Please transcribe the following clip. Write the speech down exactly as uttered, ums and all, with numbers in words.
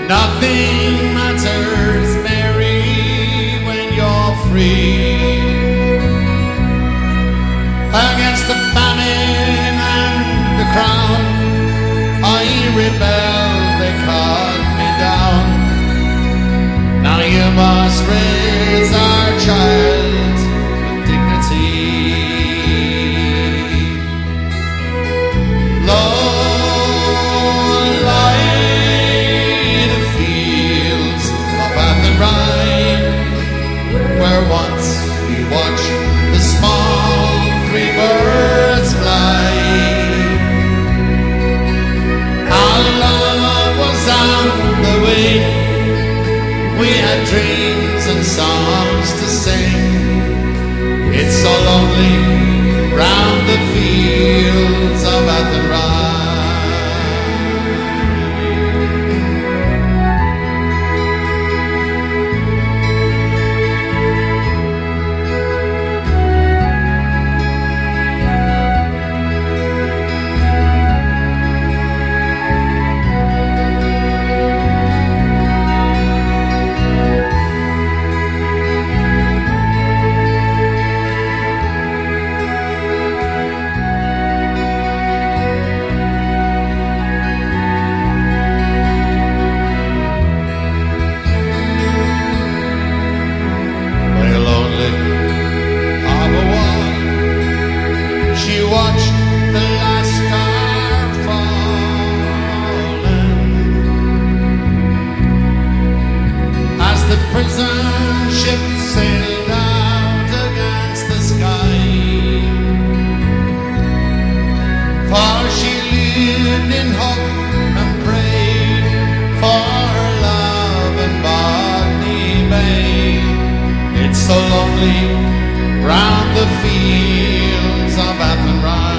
Nothing matters, Mary, when you're free. Against the famine and the crown, I rebelled, they cut me down. Now you must raise our child with dignity. Lord, lie the fields of Athenrine, where once we watched the small three birds fly. Our love was on the wing, we had dreams and songs to sing. It's so lonely round the fields of Athenrine. She watched the last star falling as the prison ship sailed out against the sky. For she lived in hope and prayed for her love in Botany Bay. It's so lonely round the fields of Athenrine.